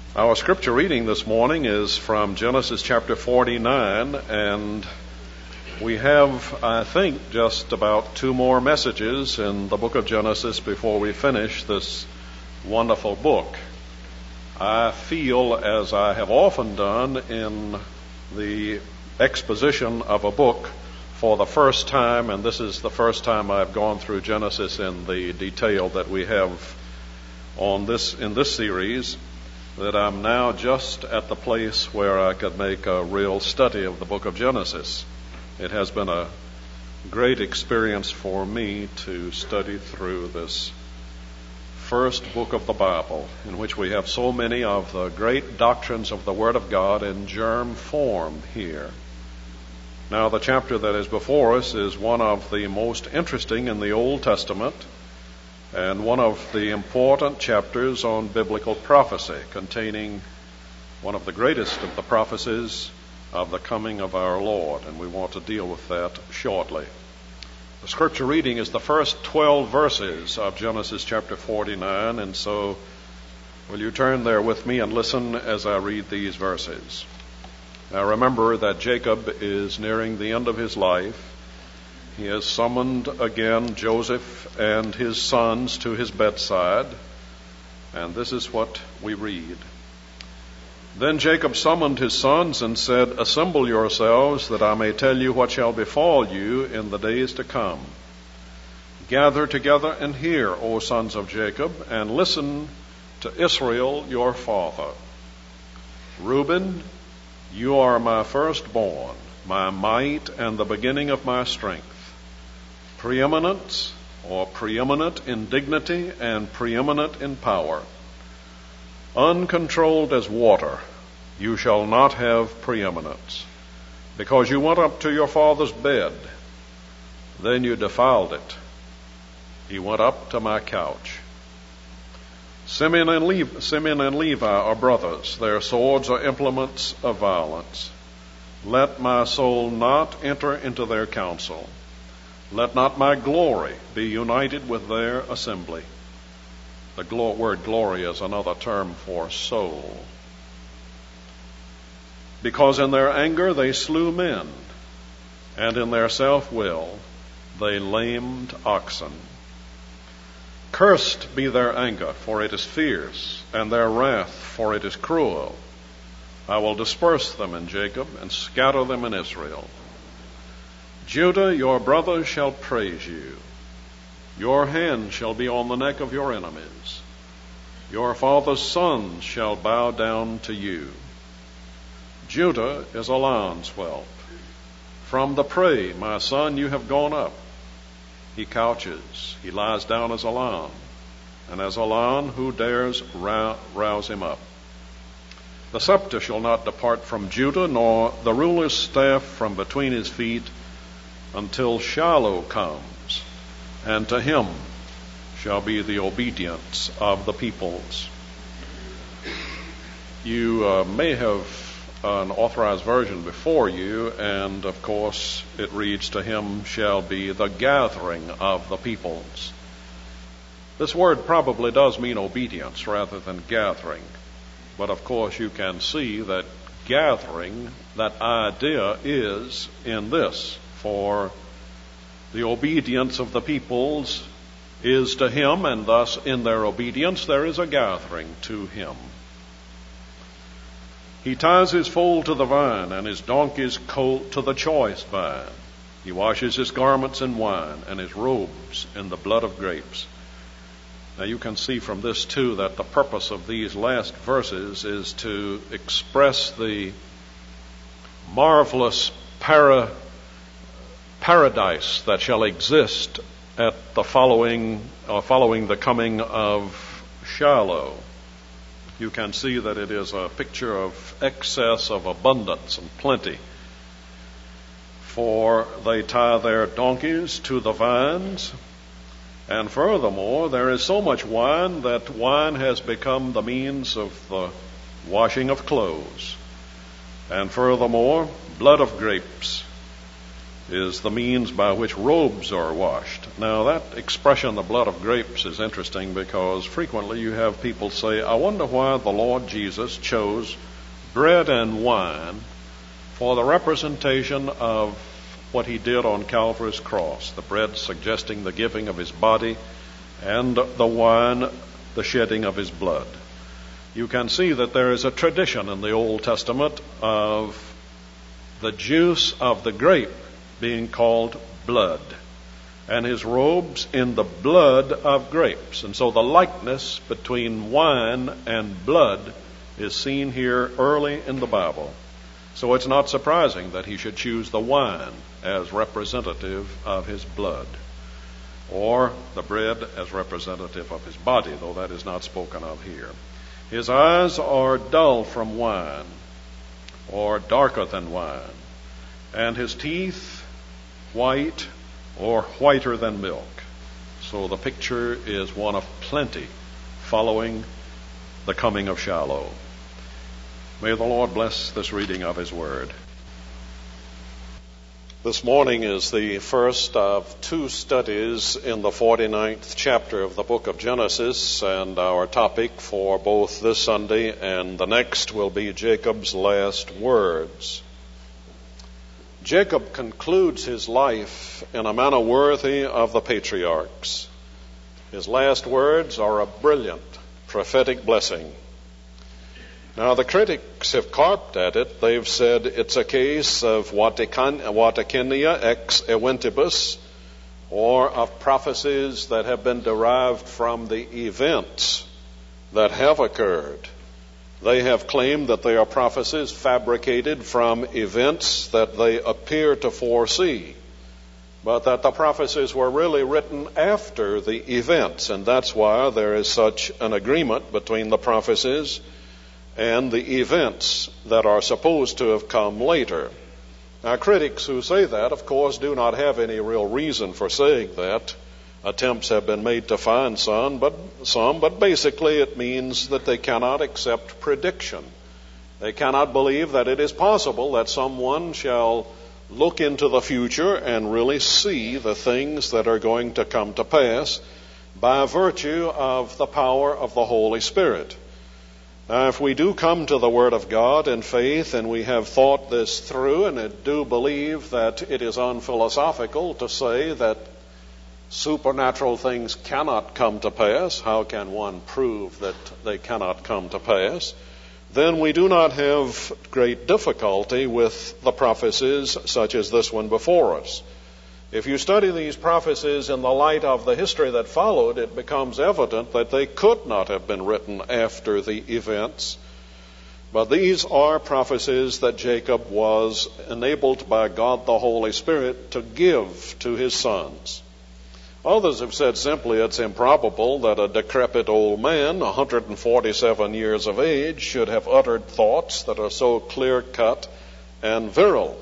Our scripture reading this morning is from Genesis chapter 49, and we have, I think, just about two more messages in the book of Genesis before we finish this wonderful book. I feel, as I have often done in the exposition of a book for the first time, and this is the first time I've gone through Genesis in the detail that we have in this series, that I'm now just at the place where I could make a real study of the book of Genesis. It has been a great experience for me to study through this first book of the Bible, in which we have so many of the great doctrines of the Word of God in germ form here. Now, the chapter that is before us is one of the most interesting in the Old Testament, and one of the important chapters on biblical prophecy, containing one of the greatest of the prophecies of the coming of our Lord, and we want to deal with that shortly. The scripture reading is the first 12 verses of Genesis chapter 49, and so will you turn there with me and listen as I read these verses. Now remember that Jacob is nearing the end of his life. He has summoned again Joseph and his sons to his bedside, and this is what we read. Then Jacob summoned his sons and said, "Assemble yourselves, that I may tell you what shall befall you in the days to come. Gather together and hear, O sons of Jacob, and listen to Israel your father. Reuben, you are my firstborn, my might and the beginning of my strength. Preeminence, or preeminent in dignity and preeminent in power. Uncontrolled as water, you shall not have preeminence, because you went up to your father's bed. Then you defiled it. He went up to my couch. Simeon and Levi are brothers. Their swords are implements of violence. Let my soul not enter into their counsel. Let not my glory be united with their assembly." The word glory is another term for soul. "Because in their anger they slew men, and in their self-will they lamed oxen. Cursed be their anger, for it is fierce, and their wrath, for it is cruel. I will disperse them in Jacob and scatter them in Israel. Judah, your brothers shall praise you. Your hand shall be on the neck of your enemies. Your father's sons shall bow down to you. Judah is a lion's whelp. From the prey, my son, you have gone up. He couches, he lies down as a lion, and as a lion, who dares rouse him up? The scepter shall not depart from Judah, nor the ruler's staff from between his feet, until Shiloh comes, and to him shall be the obedience of the peoples." You may have an authorized version before you, and of course it reads, "To him shall be the gathering of the peoples." This word probably does mean obedience rather than gathering, but of course you can see that gathering, that idea is in this: for the obedience of the peoples is to him, and thus in their obedience there is a gathering to him. He ties his foal to the vine, and his donkey's colt to the choice vine. He washes his garments in wine, and his robes in the blood of grapes. Now you can see from this too that the purpose of these last verses is to express the marvelous paradise that shall exist at the following the coming of Shiloh. You can see that it is a picture of excess, of abundance and plenty. For they tie their donkeys to the vines, and furthermore, there is so much wine that wine has become the means of the washing of clothes. And furthermore, blood of grapes is the means by which robes are washed. Now, that expression, the blood of grapes, is interesting because frequently you have people say, I wonder why the Lord Jesus chose bread and wine for the representation of what he did on Calvary's cross. The bread suggesting the giving of his body, and the wine, the shedding of his blood. You can see that there is a tradition in the Old Testament of the juice of the grape being called blood, and his robes in the blood of grapes. And so the likeness between wine and blood is seen here early in the Bible. So it's not surprising that he should choose the wine as representative of his blood, or the bread as representative of his body, though that is not spoken of here. His eyes are dull from wine, or darker than wine, and his teeth white or whiter than milk. So the picture is one of plenty following the coming of Shiloh. May the Lord bless this reading of his word. This morning is the first of two studies in the 49th chapter of the book of Genesis, and our topic for both this Sunday and the next will be Jacob's last words. Jacob concludes his life in a manner worthy of the patriarchs. His last words are a brilliant prophetic blessing. Now, the critics have carped at it. They've said it's a case of Watakenia ex eventibus, or of prophecies that have been derived from the events that have occurred. They have claimed that they are prophecies fabricated from events that they appear to foresee, but that the prophecies were really written after the events, and that's why there is such an agreement between the prophecies and the events that are supposed to have come later. Now, critics who say that, of course, do not have any real reason for saying that. Attempts have been made to find some, but basically it means that they cannot accept prediction. They cannot believe that it is possible that someone shall look into the future and really see the things that are going to come to pass by virtue of the power of the Holy Spirit. Now, if we do come to the Word of God in faith, and we have thought this through, and do believe that it is unphilosophical to say that supernatural things cannot come to pass, how can one prove that they cannot come to pass? Then we do not have great difficulty with the prophecies such as this one before us. If you study these prophecies in the light of the history that followed, it becomes evident that they could not have been written after the events. But these are prophecies that Jacob was enabled by God the Holy Spirit to give to his sons. Others have said simply it's improbable that a decrepit old man, 147 years of age, should have uttered thoughts that are so clear-cut and virile.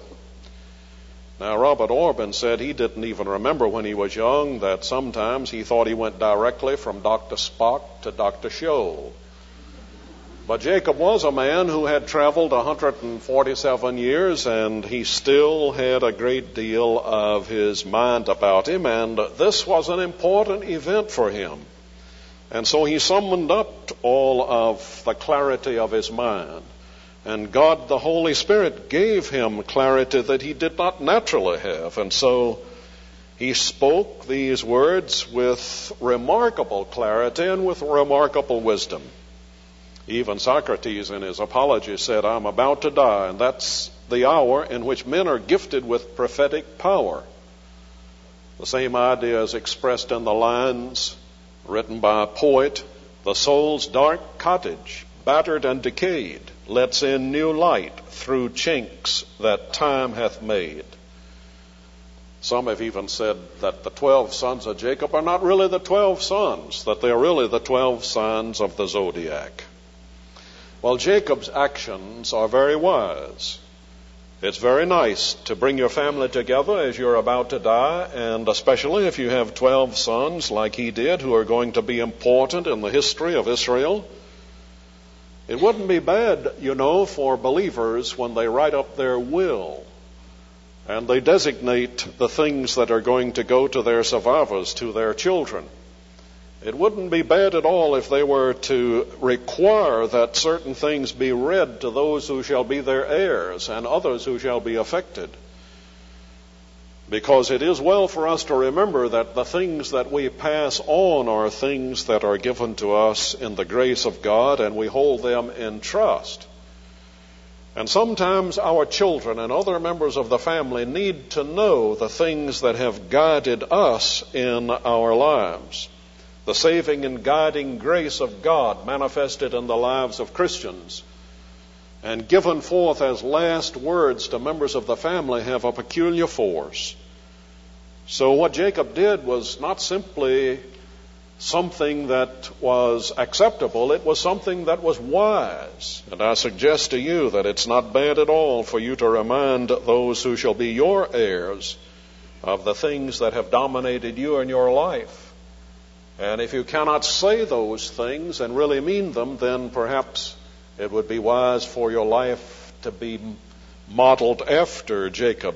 Now, Robert Orban said he didn't even remember when he was young that sometimes he thought he went directly from Dr. Spock to Dr. Scholl. But Jacob was a man who had traveled 147 years, and he still had a great deal of his mind about him, and this was an important event for him. And so he summoned up all of the clarity of his mind. And God, the Holy Spirit, gave him clarity that he did not naturally have. And so he spoke these words with remarkable clarity and with remarkable wisdom. Even Socrates in his Apology said, I'm about to die, and that's the hour in which men are gifted with prophetic power. The same idea is expressed in the lines written by a poet, the soul's dark cottage, battered and decayed, lets in new light through chinks that time hath made. Some have even said that the 12 sons of Jacob are not really the 12 sons, that they are really the 12 signs of the zodiac. Well, Jacob's actions are very wise. It's very nice to bring your family together as you're about to die, and especially if you have 12 sons like he did who are going to be important in the history of Israel. It wouldn't be bad, for believers when they write up their will and they designate the things that are going to go to their survivors, to their children. It wouldn't be bad at all if they were to require that certain things be read to those who shall be their heirs and others who shall be affected. Because it is well for us to remember that the things that we pass on are things that are given to us in the grace of God, and we hold them in trust. And sometimes our children and other members of the family need to know the things that have guided us in our lives. The saving and guiding grace of God manifested in the lives of Christians and given forth as last words to members of the family have a peculiar force. So what Jacob did was not simply something that was acceptable, it was something that was wise. And I suggest to you that it's not bad at all for you to remind those who shall be your heirs of the things that have dominated you in your life. And if you cannot say those things and really mean them, then perhaps it would be wise for your life to be modeled after Jacob.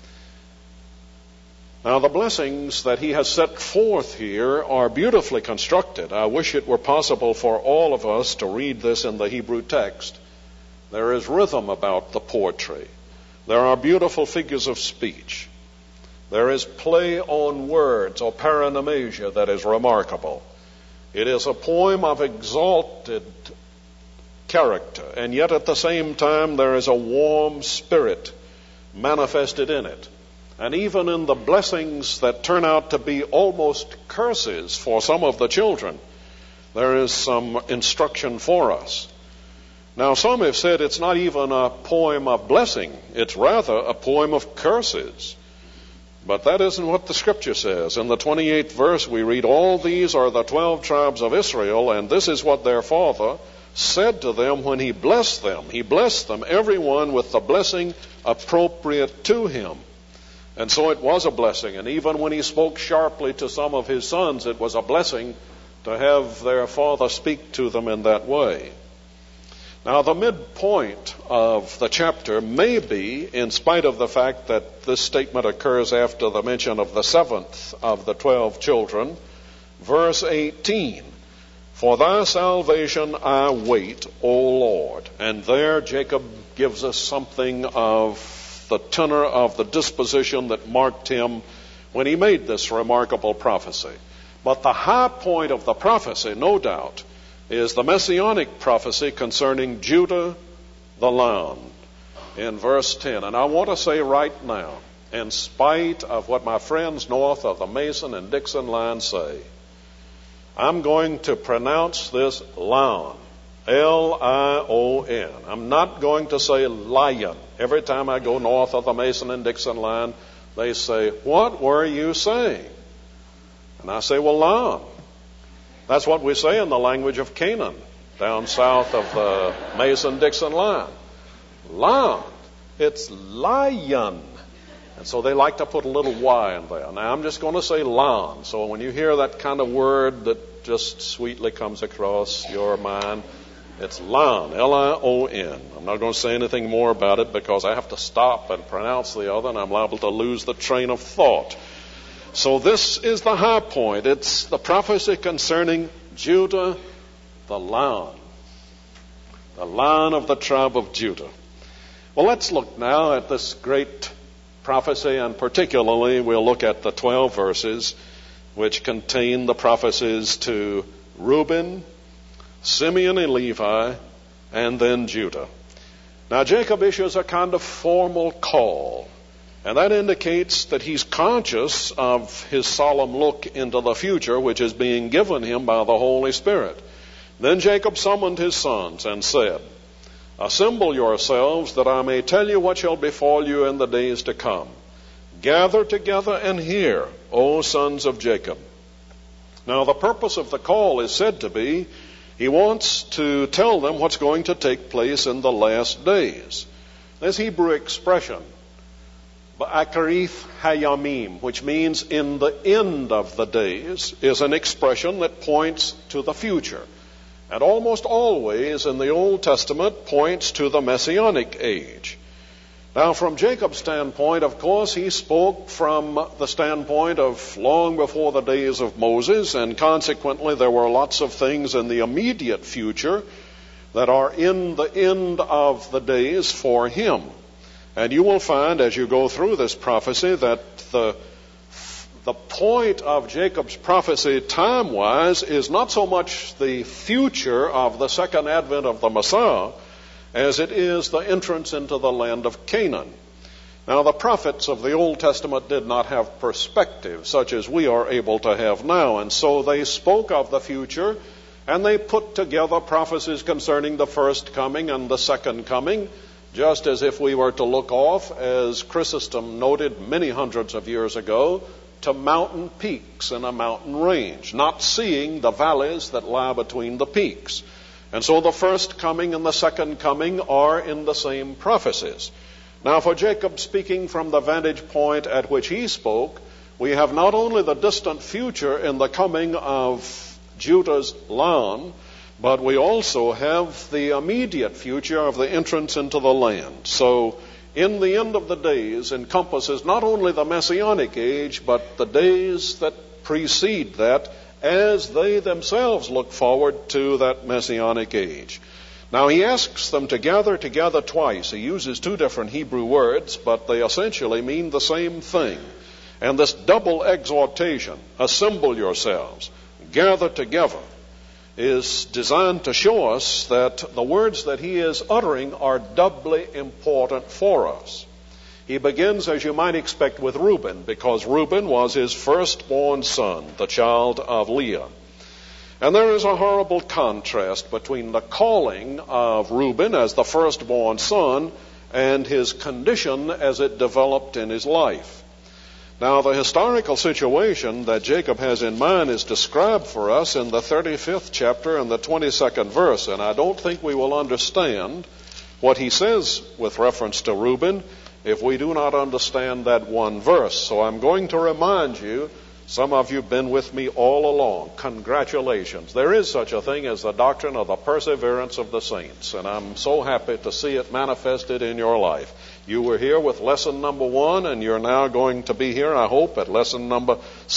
Now, the blessings that he has set forth here are beautifully constructed. I wish it were possible for all of us to read this in the Hebrew text. There is rhythm about the poetry. There are beautiful figures of speech. There is play on words, or paranomasia, that is remarkable. It is a poem of exalted character, and yet at the same time there is a warm spirit manifested in it. And even in the blessings that turn out to be almost curses for some of the children, there is some instruction for us. Now, some have said it's not even a poem of blessing, it's rather a poem of curses. But that isn't what the Scripture says. In the 28th verse we read, "All these are the 12 tribes of Israel, and this is what their father said to them when he blessed them. He blessed them, every one with the blessing appropriate to him." And so it was a blessing. And even when he spoke sharply to some of his sons, it was a blessing to have their father speak to them in that way. Now, the midpoint of the chapter may be, in spite of the fact that this statement occurs after the mention of the 7th of the 12 children, verse 18, "For thy salvation I wait, O Lord." And there Jacob gives us something of the tenor of the disposition that marked him when he made this remarkable prophecy. But the high point of the prophecy, no doubt, is the messianic prophecy concerning Judah the Lion in verse 10. And I want to say right now, in spite of what my friends north of the Mason and Dixon line say, I'm going to pronounce this lion, L-I-O-N. I'm not going to say lion. Every time I go north of the Mason and Dixon line, they say, "What were you saying?" And I say, "Well, lion." That's what we say in the language of Canaan, down south of the Mason-Dixon line. Lion. It's lion. And so they like to put a little Y in there. Now, I'm just going to say lion. So when you hear that kind of word that just sweetly comes across your mind, it's lion, L-I-O-N. I'm not going to say anything more about it because I have to stop and pronounce the other, and I'm liable to lose the train of thought. So this is the high point. It's the prophecy concerning Judah, the lion of the tribe of Judah. Well, let's look now at this great prophecy, and particularly we'll look at the 12 verses which contain the prophecies to Reuben, Simeon and Levi, and then Judah. Now, Jacob issues a kind of formal call, and that indicates that he's conscious of his solemn look into the future which is being given him by the Holy Spirit. Then Jacob summoned his sons and said, "Assemble yourselves that I may tell you what shall befall you in the days to come. Gather together and hear, O sons of Jacob." Now, the purpose of the call is said to be, he wants to tell them what's going to take place in the last days. This Hebrew expression, Ba'akarith Hayamim, which means in the end of the days, is an expression that points to the future. And almost always in the Old Testament points to the Messianic age. Now, from Jacob's standpoint, of course, he spoke from the standpoint of long before the days of Moses, and consequently there were lots of things in the immediate future that are in the end of the days for him. And you will find as you go through this prophecy that the point of Jacob's prophecy time-wise is not so much the future of the second advent of the Messiah as it is the entrance into the land of Canaan. Now, the prophets of the Old Testament did not have perspective such as we are able to have now, and so they spoke of the future, and they put together prophecies concerning the first coming and the second coming, just as if we were to look off, as Chrysostom noted many hundreds of years ago, to mountain peaks in a mountain range, not seeing the valleys that lie between the peaks. And so the first coming and the second coming are in the same prophecies. Now, for Jacob, speaking from the vantage point at which he spoke, we have not only the distant future in the coming of Judah's land, but we also have the immediate future of the entrance into the land. So, in the end of the days encompasses not only the Messianic age, but the days that precede that, as they themselves look forward to that Messianic age. Now, he asks them to gather together twice. He uses two different Hebrew words, but they essentially mean the same thing. And this double exhortation, assemble yourselves, gather together, is designed to show us that the words that he is uttering are doubly important for us. He begins, as you might expect, with Reuben, because Reuben was his firstborn son, the child of Leah. And there is a horrible contrast between the calling of Reuben as the firstborn son and his condition as it developed in his life. Now, the historical situation that Jacob has in mind is described for us in the 35th chapter and the 22nd verse, and I don't think we will understand what he says with reference to Reuben if we do not understand that one verse. So I'm going to remind you, some of you have been with me all along. Congratulations. There is such a thing as the doctrine of the perseverance of the saints, and I'm so happy to see it manifested in your life. You were here with lesson number 1, and you're now going to be here, I hope, at lesson number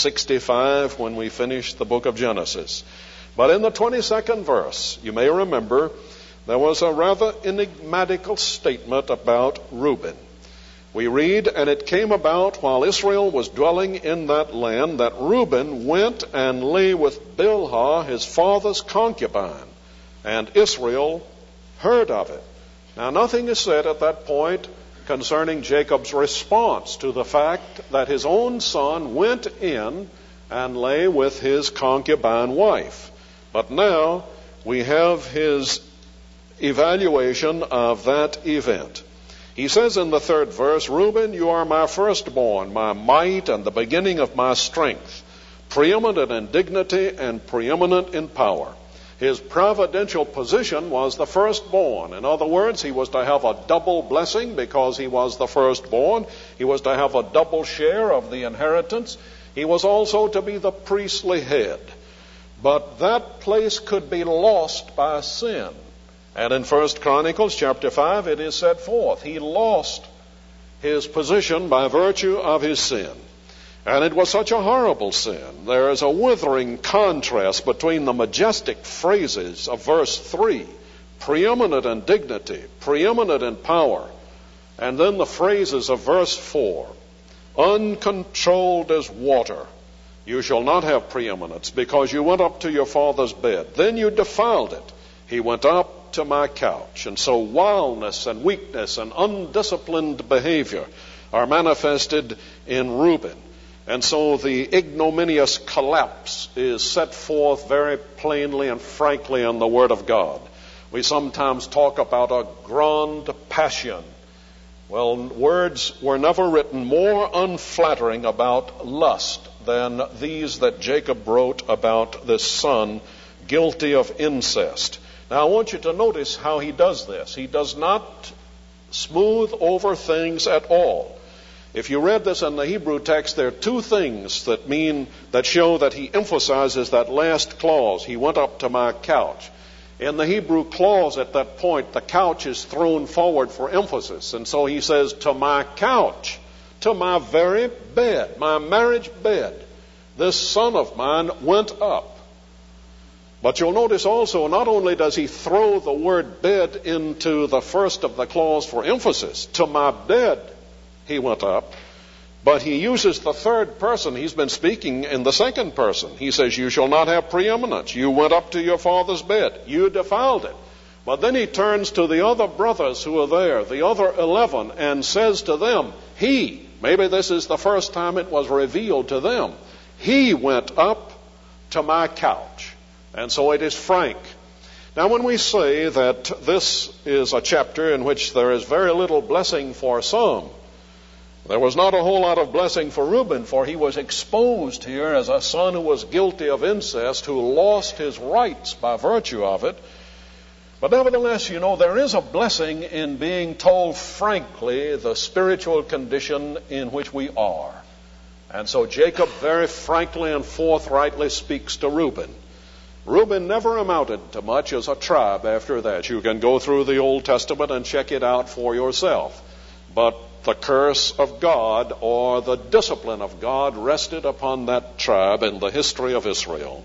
65 when we finish the book of Genesis. But in the 22nd verse, you may remember, there was a rather enigmatical statement about Reuben. We read, and it came about while Israel was dwelling in that land that Reuben went and lay with Bilhah, his father's concubine, and Israel heard of it. Now, nothing is said at that point concerning Jacob's response to the fact that his own son went in and lay with his concubine wife. But now we have his evaluation of that event. He says in the 3rd verse, Reuben, you are my firstborn, my might and the beginning of my strength, preeminent in dignity and preeminent in power. His providential position was the firstborn. In other words, he was to have a double blessing because he was the firstborn. He was to have a double share of the inheritance. He was also to be the priestly head. But that place could be lost by sin. And in 1 Chronicles chapter 5, it is set forth. He lost his position by virtue of his sin. And it was such a horrible sin. There is a withering contrast between the majestic phrases of verse 3, preeminent in dignity, preeminent in power, and then the phrases of verse 4, uncontrolled as water. You shall not have preeminence because you went up to your father's bed. Then you defiled it. He went up to my couch. And so wildness and weakness and undisciplined behavior are manifested in Reuben. And so the ignominious collapse is set forth very plainly and frankly in the Word of God. We sometimes talk about a grande passion. Well, words were never written more unflattering about lust than these that Jacob wrote about this son guilty of incest. Now, I want you to notice how he does this. He does not smooth over things at all. If you read this in the Hebrew text, there are two things that show that he emphasizes that last clause, he went up to my couch. In the Hebrew clause at that point, the couch is thrown forward for emphasis. And so he says, to my couch, to my very bed, my marriage bed, this son of mine went up. But you'll notice also, not only does he throw the word bed into the first of the clause for emphasis, to my bed he went up, but he uses the third person. He's been speaking in the second person. He says, you shall not have preeminence. You went up to your father's bed. You defiled it. But then he turns to the other brothers who are there, the other 11, and says to them, maybe this is the first time it was revealed to them, he went up to my couch. And so it is frank. Now, when we say that this is a chapter in which there is very little blessing for some, there was not a whole lot of blessing for Reuben, for he was exposed here as a son who was guilty of incest, who lost his rights by virtue of it. But nevertheless, there is a blessing in being told frankly the spiritual condition in which we are. And so Jacob very frankly and forthrightly speaks to Reuben. Reuben never amounted to much as a tribe after that. You can go through the Old Testament and check it out for yourself. But the curse of God or the discipline of God rested upon that tribe in the history of Israel.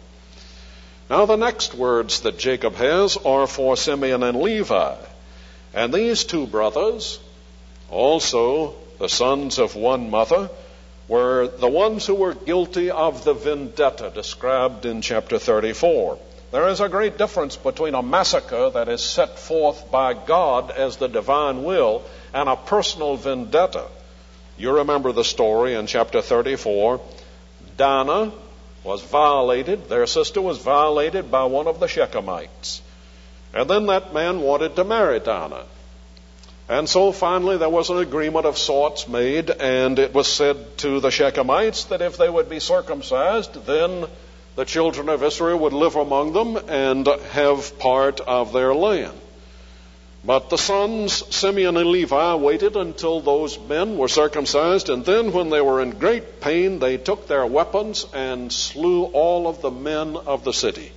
Now the next words that Jacob has are for Simeon and Levi. And these two brothers, also the sons of one mother, were the ones who were guilty of the vendetta described in chapter 34. There is a great difference between a massacre that is set forth by God as the divine will and a personal vendetta. You remember the story in chapter 34. Dinah was violated, their sister was violated by one of the Shechemites. And then that man wanted to marry Dinah. And so finally there was an agreement of sorts made, and it was said to the Shechemites that if they would be circumcised, then the children of Israel would live among them and have part of their land. But the sons, Simeon and Levi, waited until those men were circumcised, and then when they were in great pain, they took their weapons and slew all of the men of the city.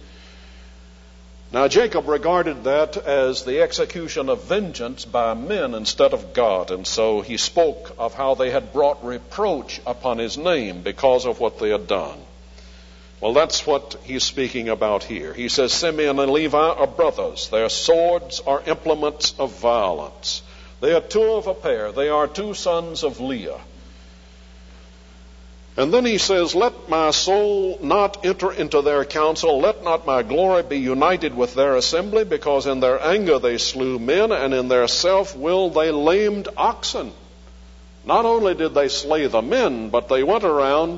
Now Jacob regarded that as the execution of vengeance by men instead of God, and so he spoke of how they had brought reproach upon his name because of what they had done. Well, that's what he's speaking about here. He says Simeon and Levi are brothers. Their swords are implements of violence. They are two of a pair. They are two sons of Leah. And then he says, let my soul not enter into their counsel. Let not my glory be united with their assembly, because in their anger they slew men, and in their self-will they lamed oxen. Not only did they slay the men, but they went around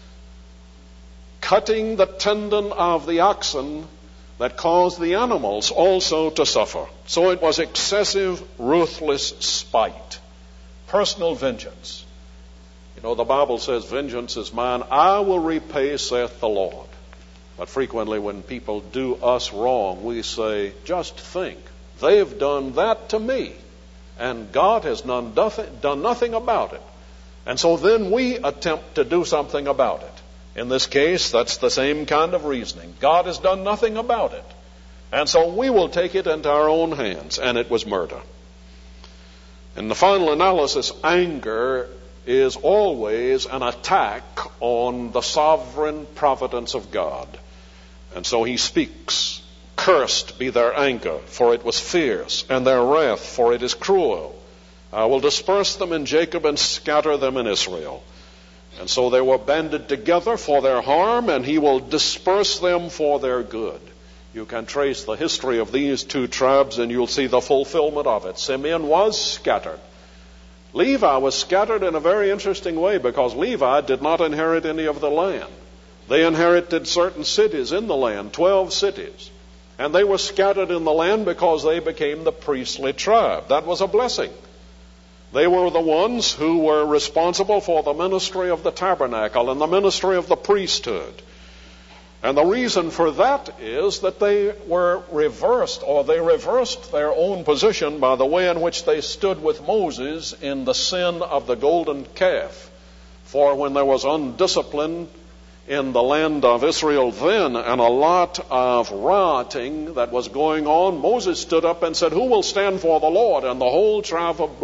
cutting the tendon of the oxen that caused the animals also to suffer. So it was excessive, ruthless spite, personal vengeance. The Bible says, vengeance is mine, I will repay, saith the Lord. But frequently when people do us wrong, we say, just think, they've done that to me, and God has done nothing about it. And so then we attempt to do something about it. In this case, that's the same kind of reasoning. God has done nothing about it. And so we will take it into our own hands, and it was murder. In the final analysis, anger is always an attack on the sovereign providence of God. And so he speaks, cursed be their anger, for it was fierce, and their wrath, for it is cruel. I will disperse them in Jacob and scatter them in Israel. And so they were banded together for their harm, and he will disperse them for their good. You can trace the history of these two tribes, and you'll see the fulfillment of it. Simeon was scattered. Levi was scattered in a very interesting way, because Levi did not inherit any of the land. They inherited certain cities in the land, 12 cities. And they were scattered in the land because they became the priestly tribe. That was a blessing. They were the ones who were responsible for the ministry of the tabernacle and the ministry of the priesthood. And the reason for that is that they were reversed, or they reversed their own position by the way in which they stood with Moses in the sin of the golden calf. For when there was undiscipline in the land of Israel then, and a lot of rioting that was going on, Moses stood up and said, "Who will stand for the Lord?" And the whole tribe of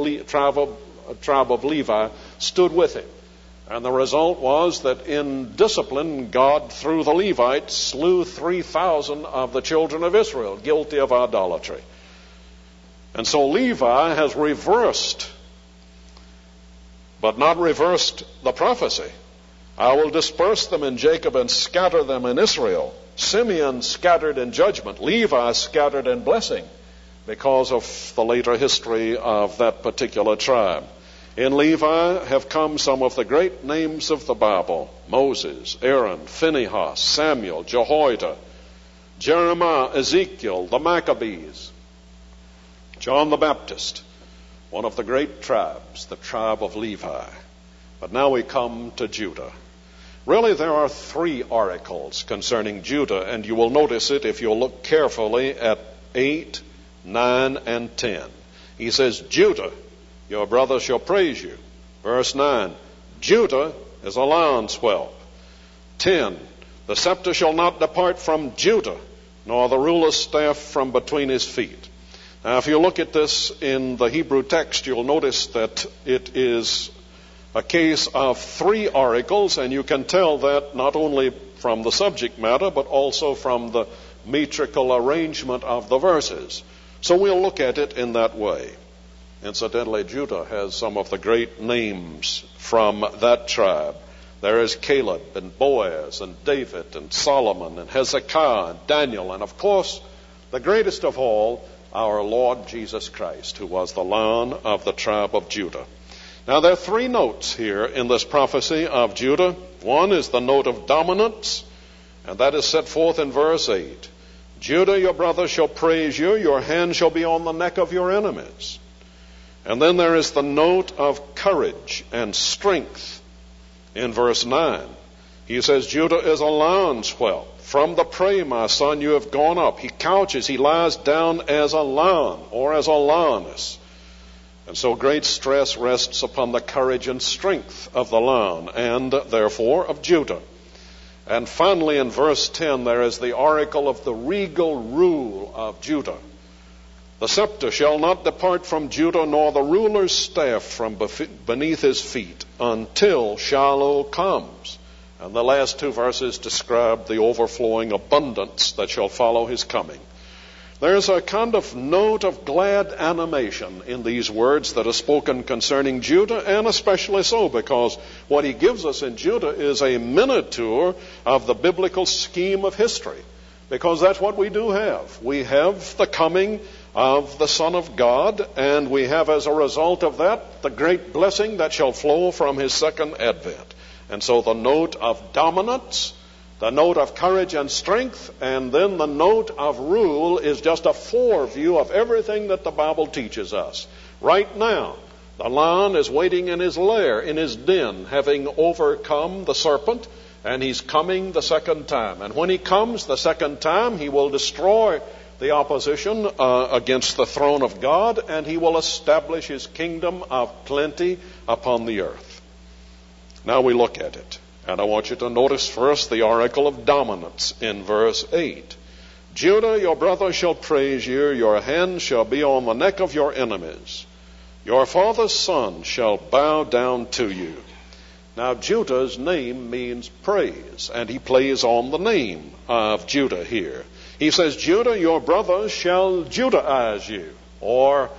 Levi stood with him. And the result was that in discipline, God, through the Levites, slew 3,000 of the children of Israel, guilty of idolatry. And so Levi has reversed, but not reversed the prophecy. I will disperse them in Jacob and scatter them in Israel. Simeon scattered in judgment. Levi scattered in blessing, because of the later history of that particular tribe. In Levi have come some of the great names of the Bible: Moses, Aaron, Phinehas, Samuel, Jehoiada, Jeremiah, Ezekiel, the Maccabees, John the Baptist, one of the great tribes, the tribe of Levi. But now we come to Judah. Really, there are 3 oracles concerning Judah, and you will notice it if you look carefully at 8, 9, and 10. He says, "Judah, your brother shall praise you." Verse 9, Judah is a lion's whelp. 10, the scepter shall not depart from Judah, nor the ruler's staff from between his feet. Now, if you look at this in the Hebrew text, you'll notice that it is a case of 3 oracles, and you can tell that not only from the subject matter, but also from the metrical arrangement of the verses. So we'll look at it in that way. Incidentally, Judah has some of the great names from that tribe. There is Caleb and Boaz and David and Solomon and Hezekiah and Daniel, and of course, the greatest of all, our Lord Jesus Christ, who was the Lion of the tribe of Judah. Now, there are 3 notes here in this prophecy of Judah. One is the note of dominance, and that is set forth in verse 8. Judah, your brother shall praise you, your hand shall be on the neck of your enemies. And then there is the note of courage and strength in verse 9. He says, Judah is a lion's whelp. From the prey, my son, you have gone up. He couches, he lies down as a lion or as a lioness. And so great stress rests upon the courage and strength of the lion, and therefore of Judah. And finally, in verse 10, there is the oracle of the regal rule of Judah. The scepter shall not depart from Judah, nor the ruler's staff from beneath his feet, until Shiloh comes. And the last 2 verses describe the overflowing abundance that shall follow his coming. There's a kind of note of glad animation in these words that are spoken concerning Judah, and especially so because what he gives us in Judah is a miniature of the biblical scheme of history, because that's what we do have. We have the coming of the Son of God, and we have as a result of that the great blessing that shall flow from his second advent. And so the note of dominance, the note of courage and strength, and then the note of rule is just a foreview of everything that the Bible teaches us. Right now, the lion is waiting in his lair, in his den, having overcome the serpent, and he's coming the second time. And when he comes the second time, he will destroy the opposition against the throne of God, and he will establish his kingdom of plenty upon the earth. Now we look at it. And I want you to notice first the oracle of dominance in verse 8. Judah, your brother shall praise you, your hand shall be on the neck of your enemies. Your father's son shall bow down to you. Now Judah's name means praise, and he plays on the name of Judah here. He says, Judah, your brother shall Judaize you, or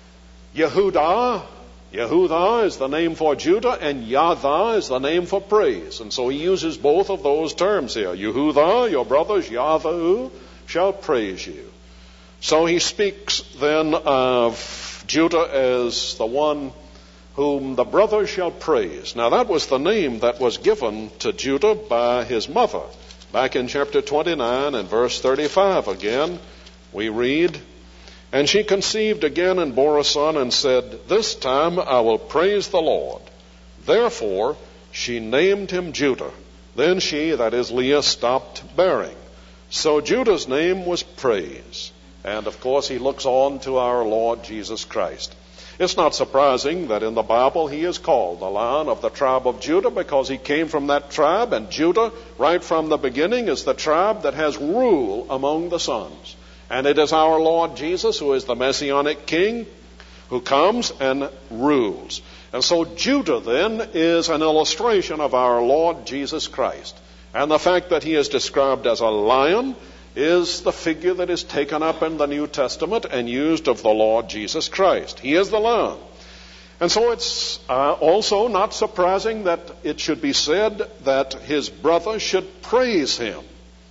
Yehudah. Yehudah is the name for Judah, and Yahdah is the name for praise. And so he uses both of those terms here. Yehudah, your brothers, Yahdahu, shall praise you. So he speaks then of Judah as the one whom the brothers shall praise. Now that was the name that was given to Judah by his mother. Back in chapter 29 and verse 35 again, we read, and she conceived again and bore a son and said, this time I will praise the Lord. Therefore she named him Judah. Then she, that is Leah, stopped bearing. So Judah's name was praise. And of course, he looks on to our Lord Jesus Christ. It's not surprising that in the Bible he is called the Lion of the tribe of Judah, because he came from that tribe, and Judah, right from the beginning, is the tribe that has rule among the sons. And it is our Lord Jesus who is the Messianic King who comes and rules. And so Judah then is an illustration of our Lord Jesus Christ. And the fact that he is described as a lion is the figure that is taken up in the New Testament and used of the Lord Jesus Christ. He is the Lion. And so it's also not surprising that it should be said that his brother should praise him.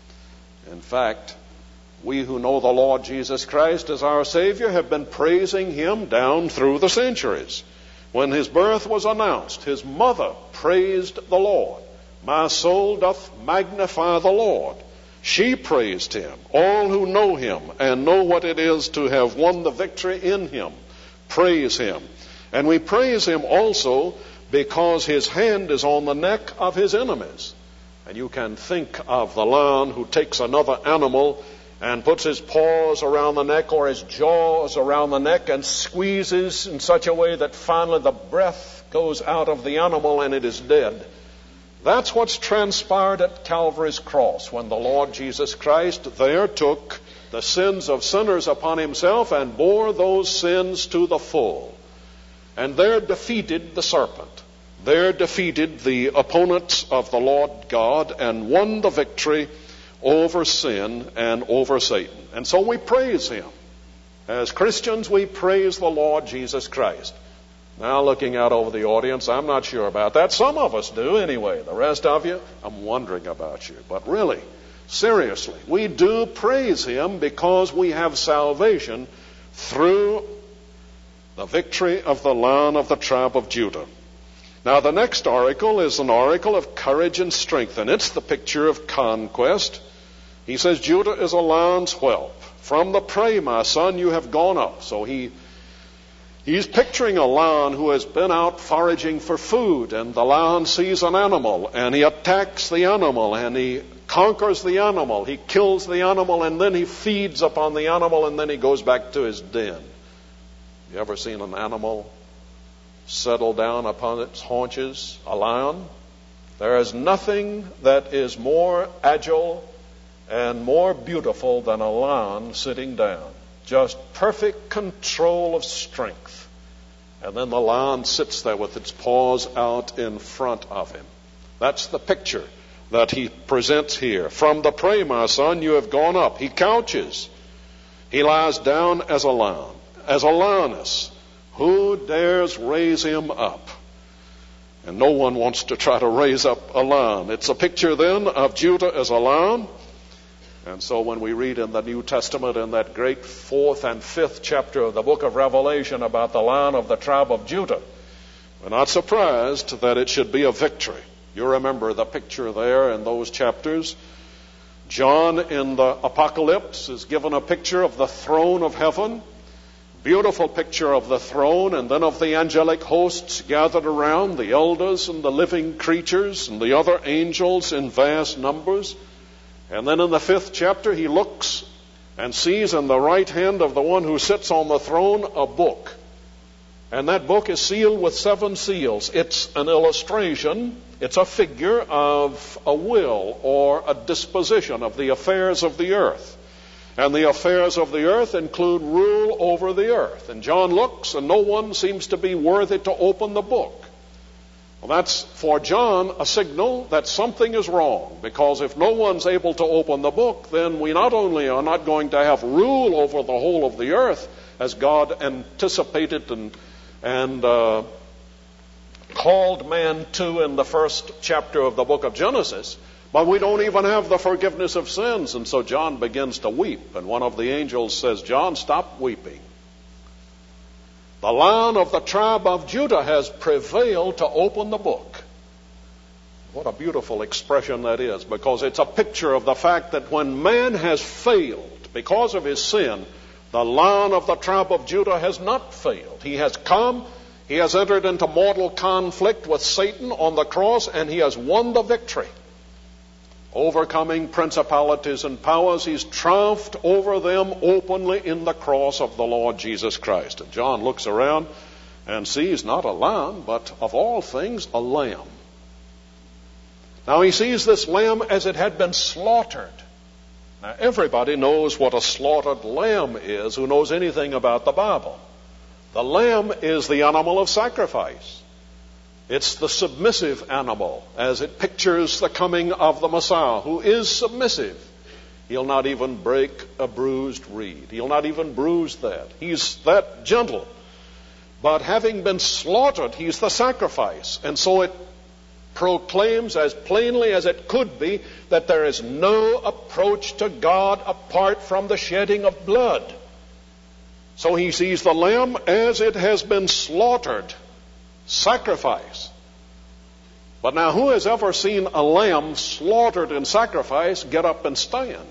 In fact, we who know the Lord Jesus Christ as our Savior have been praising him down through the centuries. When his birth was announced, his mother praised the Lord. My soul doth magnify the Lord. She praised him. All who know him and know what it is to have won the victory in him praise him. And we praise him also because his hand is on the neck of his enemies. And you can think of the lion who takes another animal and puts his paws around the neck or his jaws around the neck and squeezes in such a way that finally the breath goes out of the animal and it is dead. That's what's transpired at Calvary's cross when the Lord Jesus Christ there took the sins of sinners upon himself and bore those sins to the full. And there defeated the serpent. There defeated the opponents of the Lord God and won the victory over sin and over Satan. And so we praise him. As Christians, we praise the Lord Jesus Christ. Now, looking out over the audience, I'm not sure about that. Some of us do anyway. The rest of you, I'm wondering about you. But really, seriously, we do praise him because we have salvation through the victory of the Lion of the tribe of Judah. Now, the next oracle is an oracle of courage and strength, and it's the picture of conquest. He says, Judah is a lion's whelp. From the prey, my son, you have gone up. So He's picturing a lion who has been out foraging for food, and the lion sees an animal, and he attacks the animal, and he conquers the animal. He kills the animal, and then he feeds upon the animal, and then he goes back to his den. You ever seen an animal settle down upon its haunches? A lion? There is nothing that is more agile and more beautiful than a lion sitting down. Just perfect control of strength. And then the lion sits there with its paws out in front of him. That's the picture that he presents here. From the prey, my son, you have gone up. He couches. He lies down as a lion, as a lioness. Who dares raise him up? And no one wants to try to raise up a lion. It's a picture then of Judah as a lion. And so when we read in the New Testament in that great 4th and 5th chapter of the book of Revelation about the Lion of the tribe of Judah, we're not surprised that it should be a victory. You remember the picture there in those chapters. John in the Apocalypse is given a picture of the throne of heaven. Beautiful picture of the throne, and then of the angelic hosts gathered around, the elders and the living creatures and the other angels in vast numbers. And then in the 5th chapter, he looks and sees in the right hand of the one who sits on the throne a book. And that book is sealed with 7 seals. It's an illustration, it's a figure of a will or a disposition of the affairs of the earth. And the affairs of the earth include rule over the earth. And John looks, and no one seems to be worthy to open the book. Well, that's for John a signal that something is wrong, because if no one's able to open the book, then we not only are not going to have rule over the whole of the earth as God anticipated and called man to in the 1st chapter of the book of Genesis, but we don't even have the forgiveness of sins. And so John begins to weep, and one of the angels says, John, stop weeping. The Lion of the tribe of Judah has prevailed to open the book. What a beautiful expression that is, because it's a picture of the fact that when man has failed because of his sin, the Lion of the tribe of Judah has not failed. He has come, he has entered into mortal conflict with Satan on the cross, and he has won the victory. overcoming principalities and powers. He's triumphed over them openly in the cross of the Lord Jesus Christ. And John looks around and sees not a lion, but of all things, a lamb. Now he sees this lamb as it had been slaughtered. Now everybody knows what a slaughtered lamb is who knows anything about the Bible. The lamb is the animal of sacrifice. It's the submissive animal, as it pictures the coming of the Messiah, who is submissive. He'll not even break a bruised reed. He'll not even bruise that. He's that gentle. But having been slaughtered, he's the sacrifice. And so it proclaims as plainly as it could be that there is no approach to God apart from the shedding of blood. So he sees the lamb as it has been slaughtered. Sacrifice. But now, who has ever seen a lamb slaughtered in sacrifice get up and stand?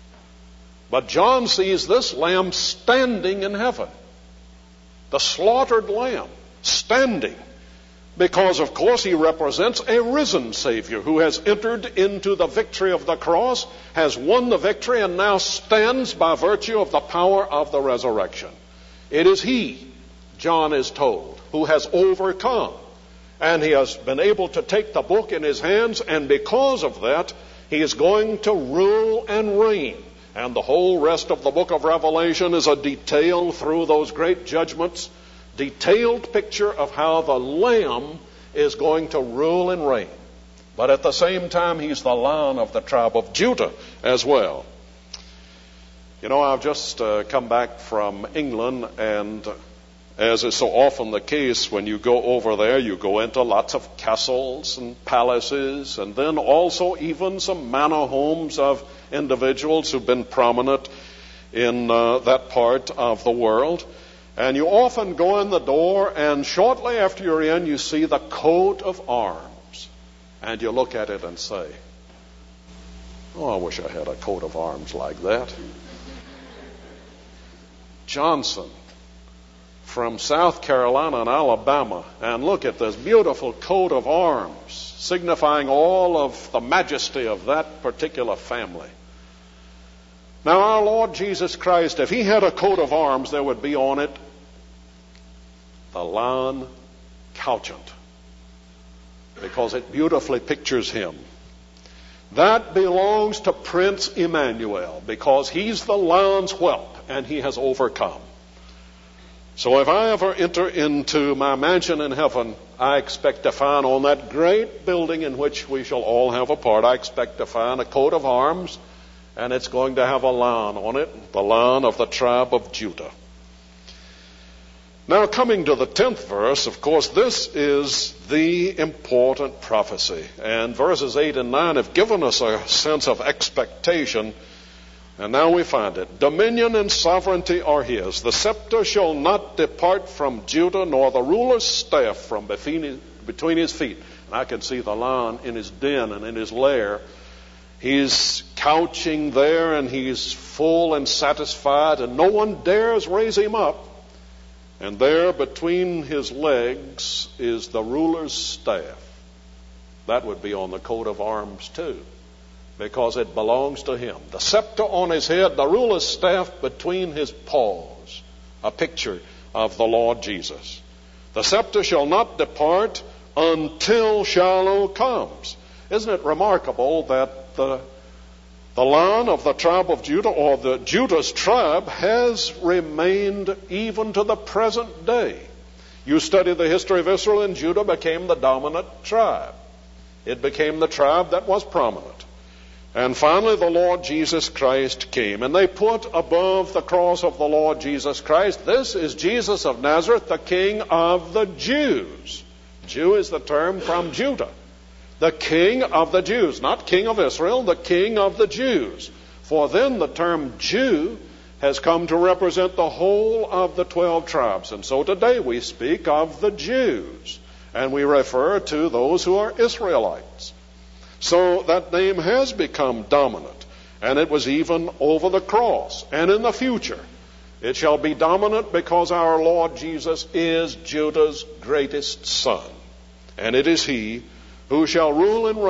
But John sees this lamb standing in heaven. The slaughtered lamb standing. Because, of course, he represents a risen Savior who has entered into the victory of the cross, has won the victory, and now stands by virtue of the power of the resurrection. It is he, John is told, who has overcome. And he has been able to take the book in his hands, and because of that, he is going to rule and reign. And the whole rest of the book of Revelation is a detail through those great judgments, detailed picture of how the Lamb is going to rule and reign. But at the same time, he's the Lion of the tribe of Judah as well. You know, I've just come back from England, and as is so often the case, when you go over there, you go into lots of castles and palaces, and then also even some manor homes of individuals who've been prominent in that part of the world. And you often go in the door, and shortly after you're in, you see the coat of arms. And you look at it and say, oh, I wish I had a coat of arms like that. Johnson from South Carolina and Alabama, and look at this beautiful coat of arms, signifying all of the majesty of that particular family. Now, our Lord Jesus Christ, if he had a coat of arms, there would be on it the lion couchant, because it beautifully pictures him. That belongs to Prince Emmanuel, because he's the lion's whelp, and he has overcome. So if I ever enter into my mansion in heaven, I expect to find on that great building in which we shall all have a part, I expect to find a coat of arms, and it's going to have a lion on it, the Lion of the tribe of Judah. Now, coming to the 10th verse, of course, this is the important prophecy. And verses 8 and 9 have given us a sense of expectation. And now we find it. Dominion and sovereignty are his. The scepter shall not depart from Judah, nor the ruler's staff from between his feet. And I can see the lion in his den and in his lair. He's couching there, and he's full and satisfied, and no one dares raise him up. And there between his legs is the ruler's staff. That would be on the coat of arms too, because it belongs to him. The scepter on his head, the ruler's staff between his paws, a picture of the Lord Jesus. The scepter shall not depart until Shiloh comes. Isn't it remarkable that the Lion of the tribe of Judah, or the Judah's tribe, has remained even to the present day. You study the history of Israel, and Judah became the dominant tribe. It became the tribe that was prominent. And finally, the Lord Jesus Christ came, and they put above the cross of the Lord Jesus Christ, this is Jesus of Nazareth, the King of the Jews. Jew is the term from Judah. The King of the Jews, not King of Israel, the King of the Jews. For then the term Jew has come to represent the whole of the 12 tribes. And so today we speak of the Jews, and we refer to those who are Israelites. So that name has become dominant, and it was even over the cross. And in the future, it shall be dominant because our Lord Jesus is Judah's greatest son. And it is he who shall rule and reign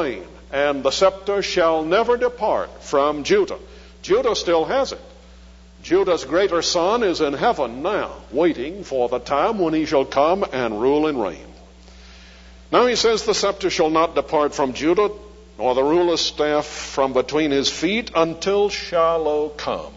and the scepter shall never depart from Judah. Judah still has it. Judah's greater son is in heaven now, waiting for the time when he shall come and rule and reign. Now he says, the scepter shall not depart from Judah, nor the ruler's staff from between his feet, until Shiloh comes.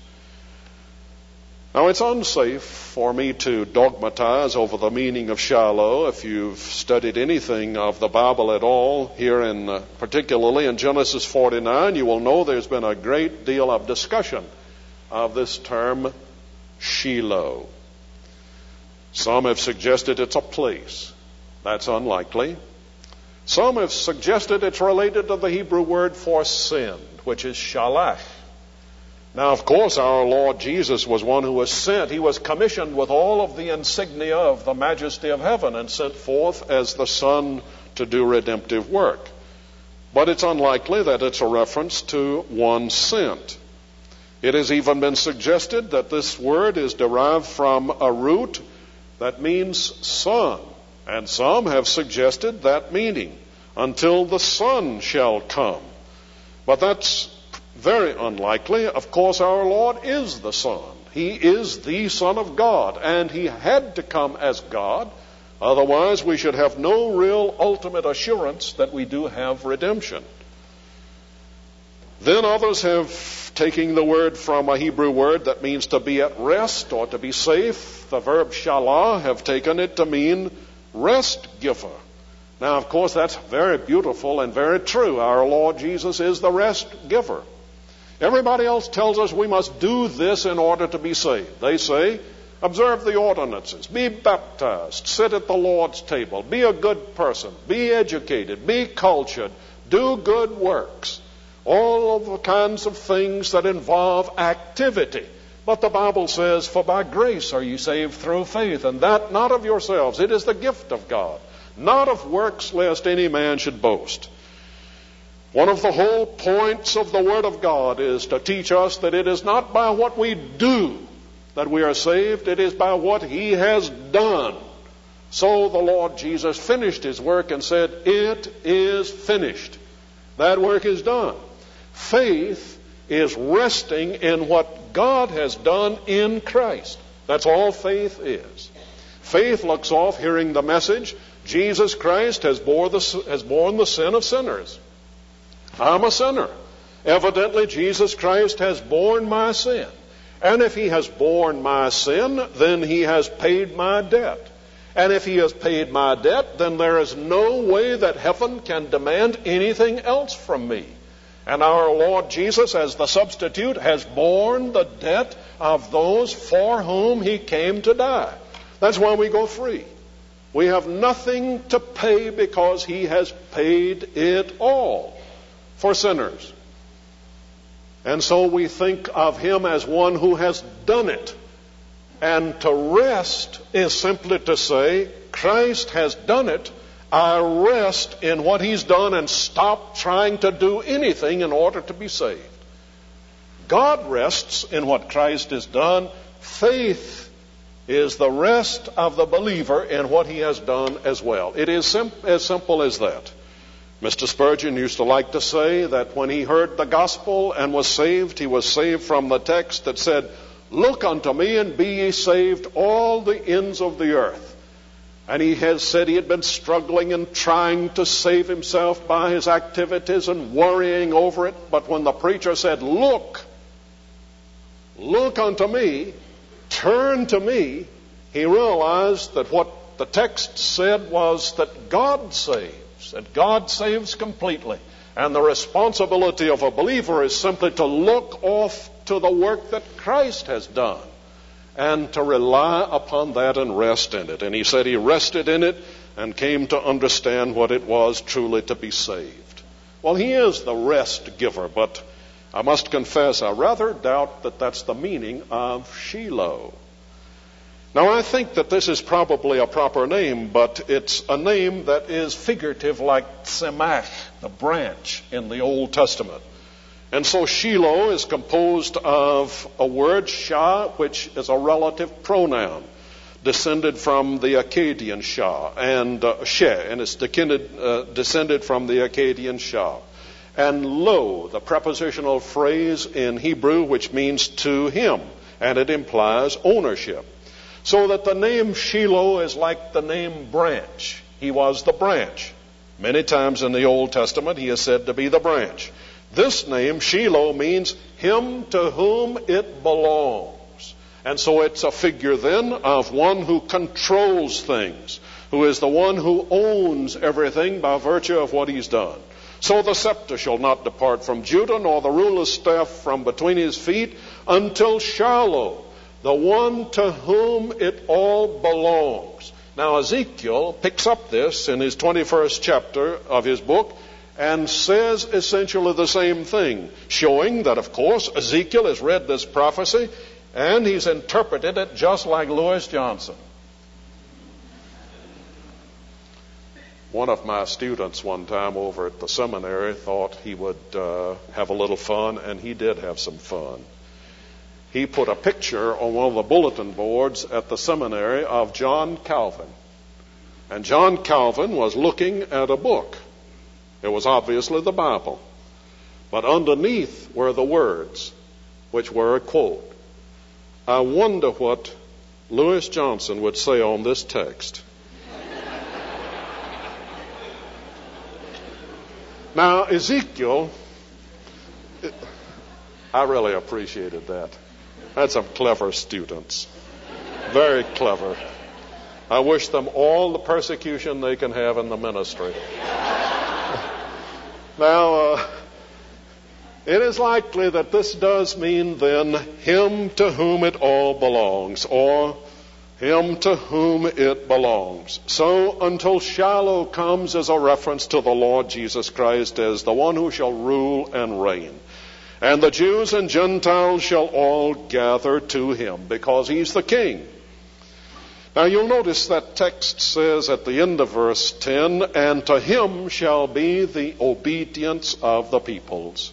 Now, it's unsafe for me to dogmatize over the meaning of Shiloh. If you've studied anything of the Bible at all, here particularly in Genesis 49, you will know there's been a great deal of discussion of this term Shiloh. Some have suggested it's a place. That's unlikely. Some have suggested it's related to the Hebrew word for sin, which is shalach. Now, of course, our Lord Jesus was one who was sent. He was commissioned with all of the insignia of the majesty of heaven and sent forth as the Son to do redemptive work. But it's unlikely that it's a reference to one sent. It has even been suggested that this word is derived from a root that means son. And some have suggested that meaning, until the Son shall come. But that's very unlikely. Of course, our Lord is the Son. He is the Son of God, and he had to come as God. Otherwise, we should have no real ultimate assurance that we do have redemption. Then others have taken the word from a Hebrew word that means to be at rest or to be safe. The verb shalah, have taken it to mean rest giver. Now, of course, that's very beautiful and very true. Our Lord Jesus is the rest giver. Everybody else tells us we must do this in order to be saved. They say, observe the ordinances, be baptized, sit at the Lord's table, be a good person, be educated, be cultured, do good works. All of the kinds of things that involve activity. But the Bible says, for by grace are you saved through faith, and that not of yourselves. It is the gift of God, not of works, lest any man should boast. One of the whole points of the Word of God is to teach us that it is not by what we do that we are saved, it is by what he has done. So the Lord Jesus finished his work and said, it is finished. That work is done. Faith is resting in what God has done in Christ. That's all faith is. Faith looks off hearing the message, Jesus Christ has borne the sin of sinners. I'm a sinner. Evidently, Jesus Christ has borne my sin. And if he has borne my sin, then he has paid my debt. And if he has paid my debt, then there is no way that heaven can demand anything else from me. And our Lord Jesus, as the substitute, has borne the debt of those for whom he came to die. That's why we go free. We have nothing to pay because he has paid it all for sinners. And so we think of him as one who has done it. And to rest is simply to say, Christ has done it. I rest in what he's done and stop trying to do anything in order to be saved. God rests in what Christ has done. Faith is the rest of the believer in what he has done as well. It is as simple as that. Mr. Spurgeon used to like to say that when he heard the gospel and was saved, he was saved from the text that said, look unto me and be ye saved all the ends of the earth. And he has said he had been struggling and trying to save himself by his activities and worrying over it. But when the preacher said, look unto me, turn to me, he realized that what the text said was that God saves. That God saves completely. And the responsibility of a believer is simply to look off to the work that Christ has done and to rely upon that and rest in it. And he said he rested in it and came to understand what it was truly to be saved. Well, he is the rest giver, but I must confess I rather doubt that that's the meaning of Shiloh. Now, I think that this is probably a proper name, but it's a name that is figurative like Tzemach, the branch in the Old Testament. And so Shiloh is composed of a word, Shah, which is a relative pronoun. descended from the Akkadian Shah, and Sheh, and it's descended from the Akkadian Shah. And lo, the prepositional phrase in Hebrew, which means to him, and it implies ownership. So that the name Shiloh is like the name branch. He was the branch. Many times in the Old Testament, he is said to be the branch. This name, Shiloh, means him to whom it belongs. And so it's a figure then of one who controls things, who is the one who owns everything by virtue of what he's done. So the scepter shall not depart from Judah, nor the ruler's staff from between his feet, until Shiloh, the one to whom it all belongs. Now Ezekiel picks up this in his 21st chapter of his book, and says essentially the same thing, showing that, of course, Ezekiel has read this prophecy and he's interpreted it just like Louis Johnson. One of my students one time over at the seminary thought he would have a little fun, and he did have some fun. He put a picture on one of the bulletin boards at the seminary of John Calvin. And John Calvin was looking at a book. It was obviously the Bible. But underneath were the words, which were a quote. I wonder what Louis Johnson would say on this text. Now, Ezekiel, I really appreciated that. Had some clever students. Very clever. I wish them all the persecution they can have in the ministry. Now, it is likely that this does mean then him to whom it all belongs, or him to whom it belongs. So until Shiloh comes as a reference to the Lord Jesus Christ as the one who shall rule and reign. And the Jews and Gentiles shall all gather to him because he's the king. Now you'll notice that text says at the end of verse 10, and to him shall be the obedience of the peoples.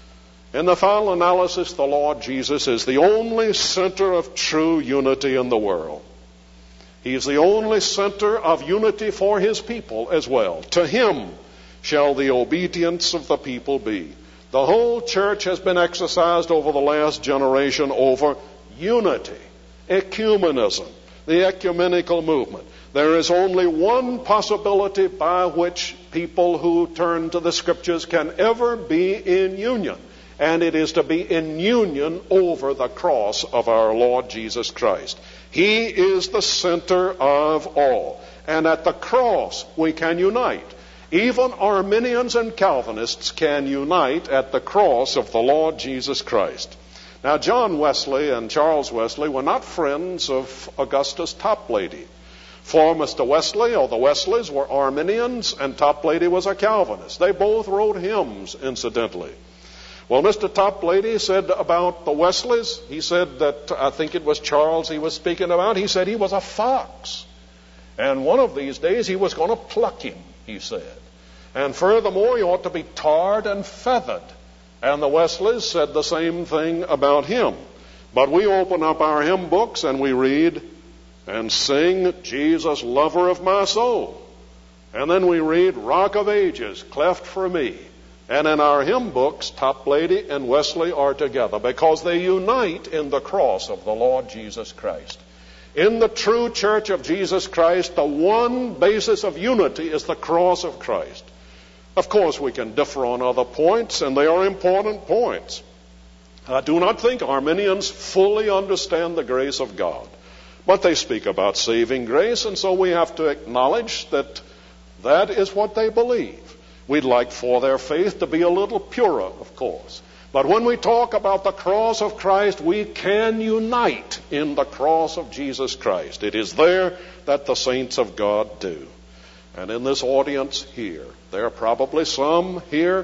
In the final analysis, the Lord Jesus is the only center of true unity in the world. He is the only center of unity for his people as well. To him shall the obedience of the people be. The whole church has been exercised over the last generation over unity, ecumenism, the ecumenical movement. There is only one possibility by which people who turn to the Scriptures can ever be in union, and it is to be in union over the cross of our Lord Jesus Christ. He is the center of all, and at the cross we can unite. Even Arminians and Calvinists can unite at the cross of the Lord Jesus Christ. Now, John Wesley and Charles Wesley were not friends of Augustus Toplady. For Mr. Wesley, or the Wesleys, were Arminians, and Toplady was a Calvinist. They both wrote hymns, incidentally. Well, Mr. Toplady said about the Wesleys, he said that, I think it was Charles he was speaking about, he said he was a fox. And one of these days he was going to pluck him, he said. And furthermore, he ought to be tarred and feathered. And the Wesleys said the same thing about him. But we open up our hymn books and we read and sing, Jesus, lover of my soul. And then we read, Rock of Ages, cleft for me. And in our hymn books, Toplady and Wesley are together because they unite in the cross of the Lord Jesus Christ. In the true church of Jesus Christ, the one basis of unity is the cross of Christ. Of course, we can differ on other points, and they are important points. I do not think Arminians fully understand the grace of God, but they speak about saving grace, and so we have to acknowledge that that is what they believe. We'd like for their faith to be a little purer, of course. But when we talk about the cross of Christ, we can unite in the cross of Jesus Christ. It is there that the saints of God do. And in this audience here, there are probably some here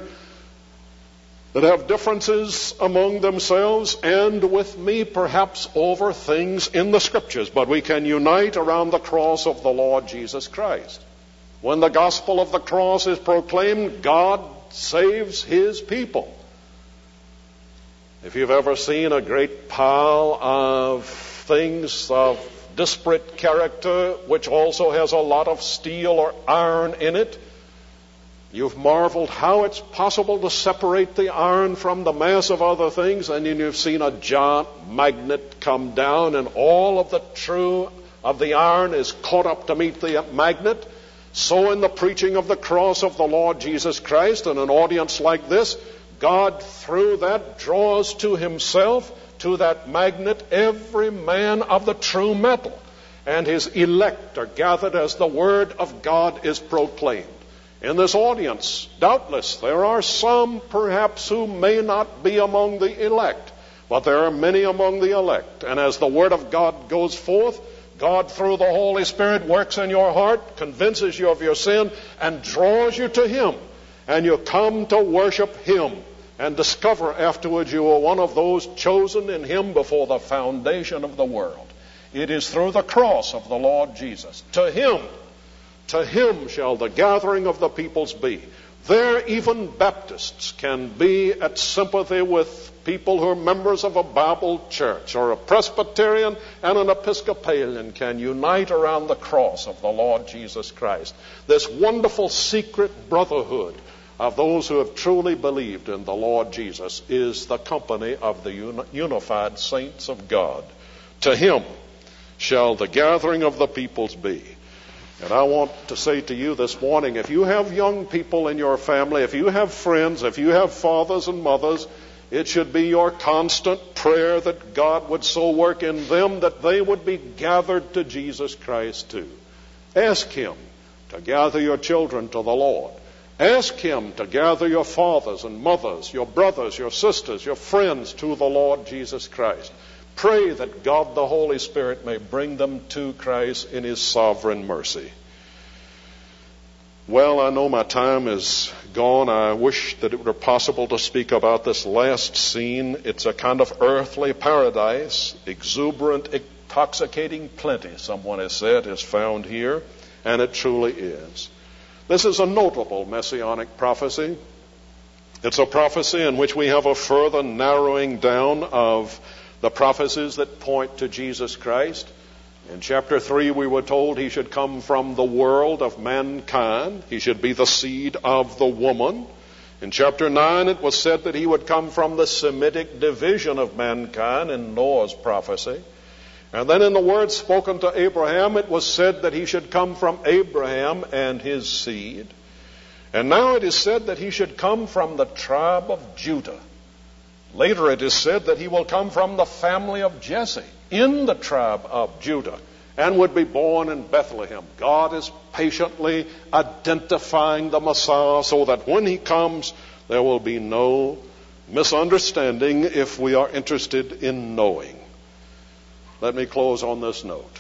that have differences among themselves and with me perhaps over things in the Scriptures. But we can unite around the cross of the Lord Jesus Christ. When the gospel of the cross is proclaimed, God saves his people. If you've ever seen a great pile of things of disparate character, which also has a lot of steel or iron in it. You've marveled how it's possible to separate the iron from the mass of other things, and then you've seen a giant magnet come down, and all of the true of the iron is caught up to meet the magnet. So in the preaching of the cross of the Lord Jesus Christ, in an audience like this, God through that draws to himself, to that magnet, every man of the true metal, and his elect are gathered as the word of God is proclaimed. In this audience, doubtless, there are some perhaps who may not be among the elect, but there are many among the elect. And as the word of God goes forth, God through the Holy Spirit works in your heart, convinces you of your sin, and draws you to him. And you come to worship him and discover afterwards you are one of those chosen in him before the foundation of the world. It is through the cross of the Lord Jesus. To him shall the gathering of the peoples be. There even Baptists can be at sympathy with people who are members of a Bible church, or a Presbyterian and an Episcopalian can unite around the cross of the Lord Jesus Christ. This wonderful secret brotherhood of those who have truly believed in the Lord Jesus is the company of the unified saints of God. To him shall the gathering of the peoples be. And I want to say to you this morning, if you have young people in your family, if you have friends, if you have fathers and mothers, it should be your constant prayer that God would so work in them that they would be gathered to Jesus Christ too. Ask him to gather your children to the Lord. Ask him to gather your fathers and mothers, your brothers, your sisters, your friends to the Lord Jesus Christ. Pray that God the Holy Spirit may bring them to Christ in his sovereign mercy. Well, I know my time is gone. I wish that it were possible to speak about this last scene. It's a kind of earthly paradise, exuberant, intoxicating plenty, someone has said, is found here, and it truly is. This is a notable messianic prophecy. It's a prophecy in which we have a further narrowing down of the prophecies that point to Jesus Christ. In chapter 3, we were told he should come from the world of mankind. He should be the seed of the woman. In chapter 9, it was said that he would come from the Semitic division of mankind in Noah's prophecy. And then in the words spoken to Abraham, it was said that he should come from Abraham and his seed. And now it is said that he should come from the tribe of Judah. Later it is said that he will come from the family of Jesse, in the tribe of Judah, and would be born in Bethlehem. God is patiently identifying the Messiah so that when he comes, there will be no misunderstanding if we are interested in knowing. Let me close on this note.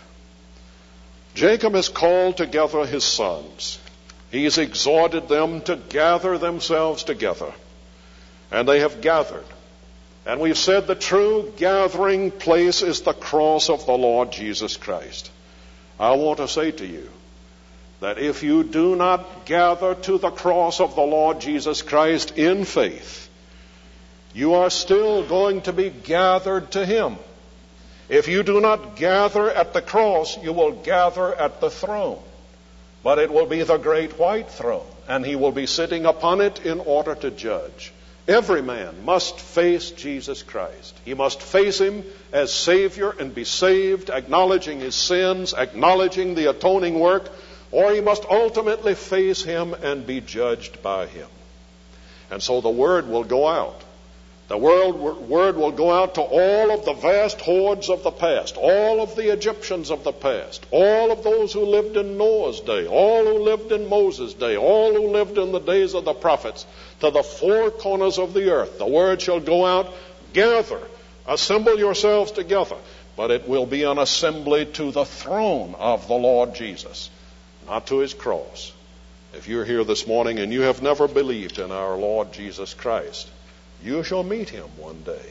Jacob has called together his sons. He's exhorted them to gather themselves together. And they have gathered. And we've said the true gathering place is the cross of the Lord Jesus Christ. I want to say to you that if you do not gather to the cross of the Lord Jesus Christ in faith, you are still going to be gathered to him. If you do not gather at the cross, you will gather at the throne. But it will be the great white throne, and he will be sitting upon it in order to judge. Every man must face Jesus Christ. He must face him as Savior and be saved, acknowledging his sins, acknowledging the atoning work, or he must ultimately face him and be judged by him. And so the word will go out. The word will go out to all of the vast hordes of the past, all of the Egyptians of the past, all of those who lived in Noah's day, all who lived in Moses' day, all who lived in the days of the prophets, to the four corners of the earth. The word shall go out, gather, assemble yourselves together, but it will be an assembly to the throne of the Lord Jesus, not to his cross. If you're here this morning and you have never believed in our Lord Jesus Christ, you shall meet him one day.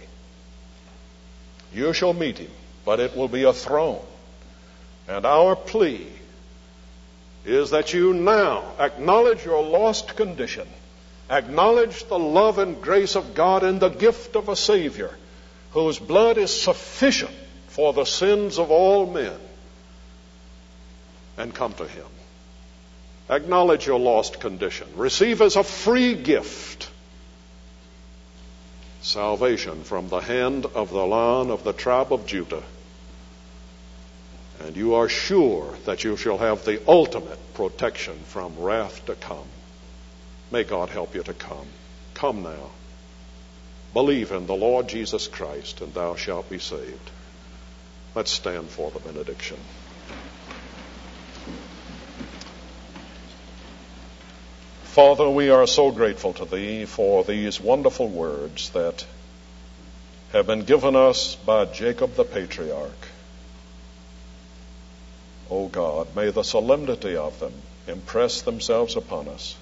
You shall meet him, but it will be a throne. And our plea is that you now acknowledge your lost condition, acknowledge the love and grace of God and the gift of a Savior whose blood is sufficient for the sins of all men, and come to Him. Acknowledge your lost condition. Receive as a free gift salvation from the hand of the Lion of the tribe of Judah. And you are sure that you shall have the ultimate protection from wrath to come. May God help you to come. Come now. Believe in the Lord Jesus Christ, and thou shalt be saved. Let's stand for the benediction. Father, we are so grateful to Thee for these wonderful words that have been given us by Jacob the patriarch. O God, may the solemnity of them impress themselves upon us.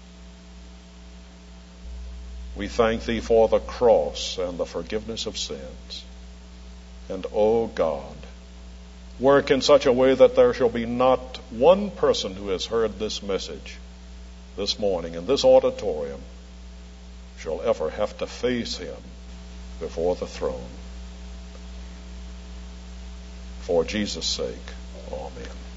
We thank Thee for the cross and the forgiveness of sins. And, O God, work in such a way that there shall be not one person who has heard this message this morning in this auditorium shall ever have to face Him before the throne. For Jesus' sake, amen.